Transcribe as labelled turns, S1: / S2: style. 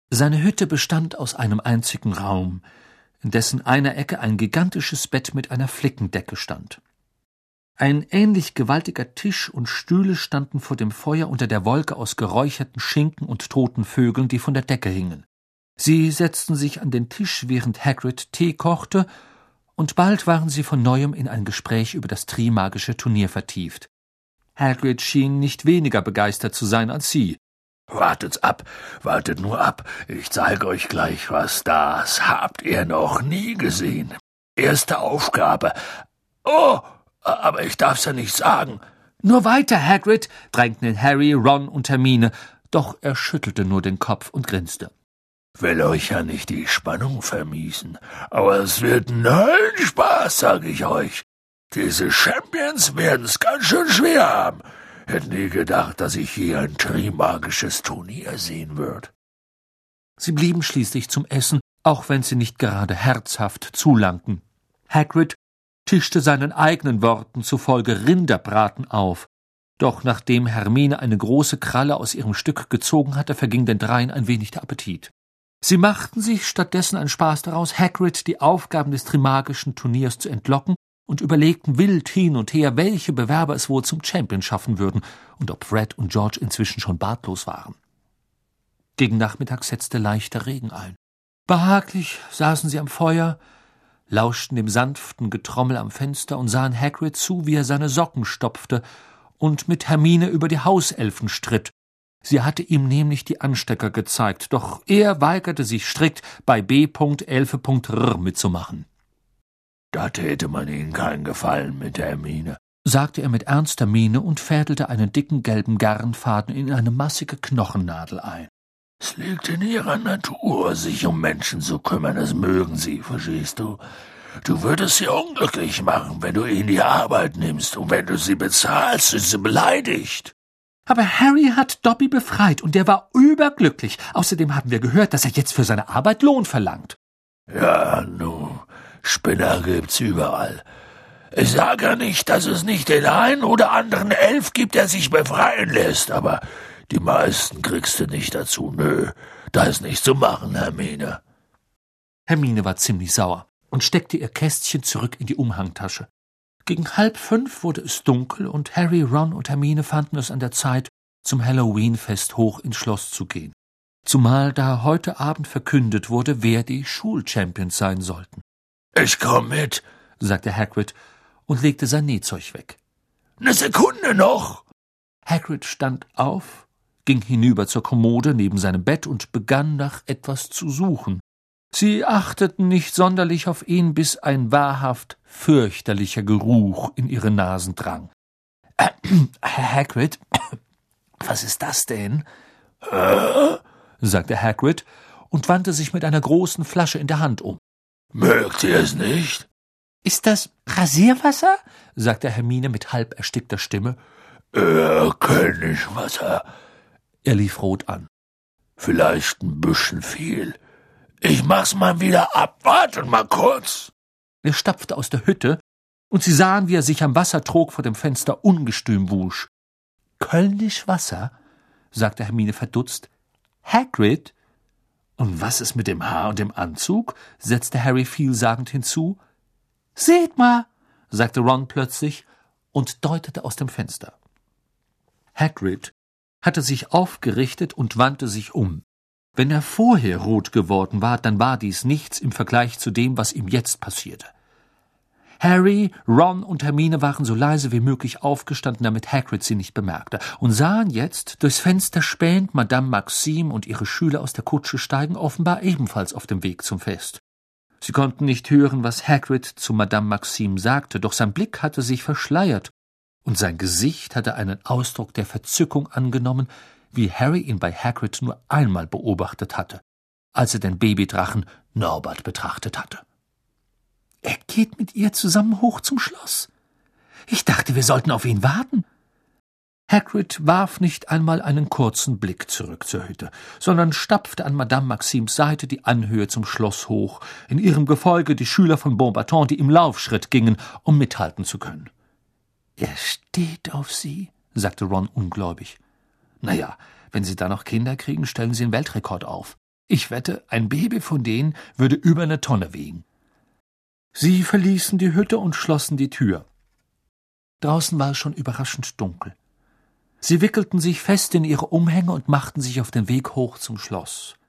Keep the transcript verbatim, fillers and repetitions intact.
S1: Seine Hütte bestand aus einem einzigen Raum, in dessen einer Ecke ein gigantisches Bett mit einer Flickendecke stand. Ein ähnlich gewaltiger Tisch und Stühle standen vor dem Feuer unter der Wolke aus geräucherten Schinken und toten Vögeln, die von der Decke hingen. Sie setzten sich an den Tisch, während Hagrid Tee kochte, und bald waren sie von neuem in ein Gespräch über das Trimagische Turnier vertieft. Hagrid schien nicht weniger begeistert zu sein als sie.
S2: »Wartet's ab, wartet nur ab, ich zeige euch gleich was, das habt ihr noch nie gesehen. Erste Aufgabe. Oh, aber ich darf's ja nicht sagen.«
S1: »Nur weiter, Hagrid«, drängten Harry, Ron und Hermine, doch er schüttelte nur den Kopf und grinste.
S2: »Will euch ja nicht die Spannung vermiesen, aber es wird ein Höllenspaß, sag ich euch. Diese Champions werden's ganz schön schwer haben. Hätte nie gedacht, dass ich hier ein trimagisches Turnier sehen würde.«
S1: Sie blieben schließlich zum Essen, auch wenn sie nicht gerade herzhaft zulangten. Hagrid tischte seinen eigenen Worten zufolge Rinderbraten auf. Doch nachdem Hermine eine große Kralle aus ihrem Stück gezogen hatte, verging den dreien ein wenig der Appetit. Sie machten sich stattdessen einen Spaß daraus, Hagrid die Aufgaben des Trimagischen Turniers zu entlocken und überlegten wild hin und her, welche Bewerber es wohl zum Champion schaffen würden und ob Fred und George inzwischen schon bartlos waren. Gegen Nachmittag setzte leichter Regen ein. Behaglich saßen sie am Feuer, lauschten dem sanften Getrommel am Fenster und sahen Hagrid zu, wie er seine Socken stopfte und mit Hermine über die Hauselfen stritt. Sie hatte ihm nämlich die Anstecker gezeigt, doch er weigerte sich strikt, bei B Elfe R mitzumachen.
S2: »Da täte man Ihnen keinen Gefallen mit der Hermine«,
S1: sagte er mit ernster Miene und fädelte einen dicken gelben Garnfaden in eine massige Knochennadel ein.
S2: »Es liegt in ihrer Natur, sich um Menschen zu kümmern, das mögen sie, verstehst du? Du würdest sie unglücklich machen, wenn du ihnen die Arbeit nimmst, und wenn du sie bezahlst, ist sie beleidigt.«
S1: »Aber Harry hat Dobby befreit, und er war überglücklich. Außerdem haben wir gehört, dass er jetzt für seine Arbeit Lohn verlangt.«
S2: »Ja, nu, Spinner gibt's überall. Ich sage ja nicht, dass es nicht den einen oder anderen Elf gibt, der sich befreien lässt, aber die meisten kriegst du nicht dazu. Nö, da ist nichts zu machen, Hermine.«
S1: Hermine war ziemlich sauer und steckte ihr Kästchen zurück in die Umhangtasche. Gegen halb fünf wurde es dunkel, und Harry, Ron und Hermine fanden es an der Zeit, zum Halloween-Fest hoch ins Schloss zu gehen. Zumal da heute Abend verkündet wurde, wer die Schulchampions sein sollten.
S2: »Ich komm mit«,
S1: sagte Hagrid und legte sein Nähzeug weg.
S2: »Ne Sekunde noch!«
S1: Hagrid stand auf, ging hinüber zur Kommode neben seinem Bett und begann nach etwas zu suchen. Sie achteten nicht sonderlich auf ihn, bis ein wahrhaft fürchterlicher Geruch in ihre Nasen drang. Äh, »Hagrid, was ist das denn?«
S2: »Hä?«
S1: sagte Hagrid und wandte sich mit einer großen Flasche in der Hand um.
S2: »Mögt ihr es nicht?«
S1: »Ist das Rasierwasser?« sagte Hermine mit halb erstickter Stimme.
S2: »Äh, Königswasser.«
S1: Er lief rot an.
S2: »Vielleicht ein bisschen viel. Ich mach's mal wieder ab. Wartet mal kurz.«
S1: Er stapfte aus der Hütte, und sie sahen, wie er sich am Wassertrog vor dem Fenster ungestüm wusch. »Kölnisch Wasser?« sagte Hermine verdutzt. »Hagrid?« »Und was ist mit dem Haar und dem Anzug?« setzte Harry vielsagend hinzu. »Seht mal«, sagte Ron plötzlich und deutete aus dem Fenster. Hagrid hatte sich aufgerichtet und wandte sich um. Wenn er vorher rot geworden war, dann war dies nichts im Vergleich zu dem, was ihm jetzt passierte. Harry, Ron und Hermine waren so leise wie möglich aufgestanden, damit Hagrid sie nicht bemerkte, und sahen jetzt, durchs Fenster spähend, Madame Maxime und ihre Schüler aus der Kutsche steigen, offenbar ebenfalls auf dem Weg zum Fest. Sie konnten nicht hören, was Hagrid zu Madame Maxime sagte, doch sein Blick hatte sich verschleiert, und sein Gesicht hatte einen Ausdruck der Verzückung angenommen, wie Harry ihn bei Hagrid nur einmal beobachtet hatte, als er den Babydrachen Norbert betrachtet hatte. »Er geht mit ihr zusammen hoch zum Schloss. Ich dachte, wir sollten auf ihn warten.« Hagrid warf nicht einmal einen kurzen Blick zurück zur Hütte, sondern stapfte an Madame Maximes Seite die Anhöhe zum Schloss hoch, in ihrem Gefolge die Schüler von Beauxbaton, die im Laufschritt gingen, um mithalten zu können. »Er steht auf sie«, sagte Ron ungläubig. »Na ja, wenn Sie da noch Kinder kriegen, stellen Sie einen Weltrekord auf.« Ich wette, ein Baby von denen würde über eine Tonne wiegen. Sie verließen die Hütte und schlossen die Tür. Draußen war es schon überraschend dunkel. Sie wickelten sich fest in ihre Umhänge und machten sich auf den Weg hoch zum Schloss.